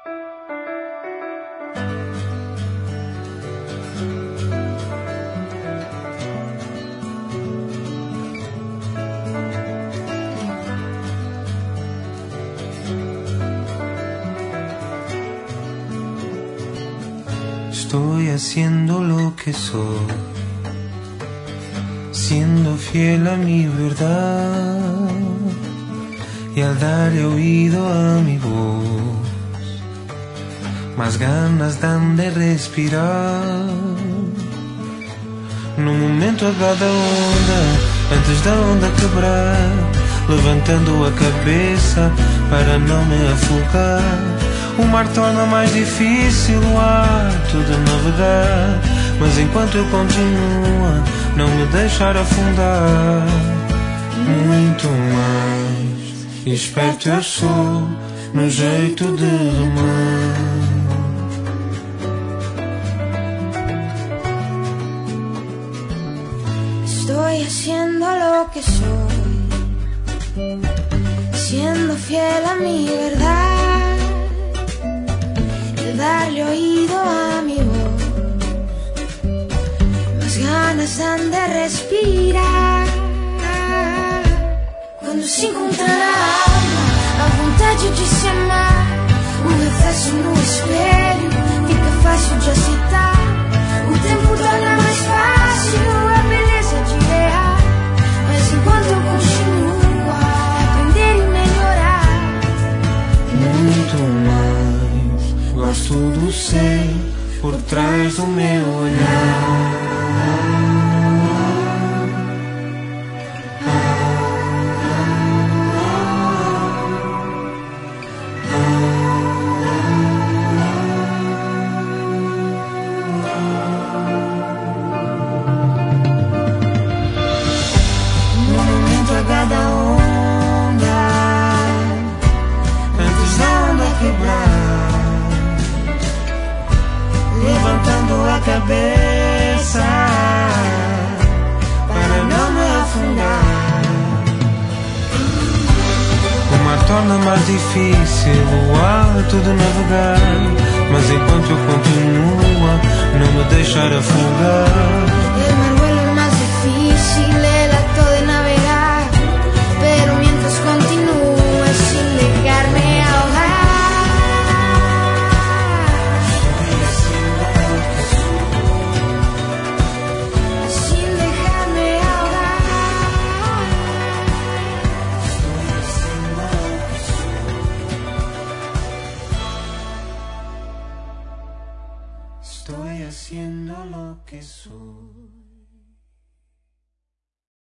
Estoy haciendo lo que soy, siendo fiel a mi verdad, y al darle oído a mi voz, más ganas dan de respirar. No momento a cada onda, antes da onda quebrar, levantando a cabeça para não me afogar. O mar torna mais difícil o ato de navegar, mas enquanto eu continuo, não me deixar afundar. Muito mais esperto eu sou no jeito de remar. Estoy haciendo lo que soy, siendo fiel a mi verdad, darle oído a mi voz, más ganas dan de respirar. Quando se encontra na alma a vontade de se amar, o reflexo no espelho fica fácil de aceitar. O tempo torna mais fácil a beleza de errar, mas enquanto eu continuo a aprender e melhorar. Muito mais gosto do ser por trás do meu olhar. No momento a cada onda, Antes da onda quebrar, levantando a cabeça para não me afundar. o mar torna mais difícil o ato de navegar, mas enquanto eu continuo, não me deixar afogar. El mar vuelve más difícil el acto de navegar, pero mientras continúe sin dejarme ahogar. Sin dejarme ahogar. Estoy haciendo lo que soy.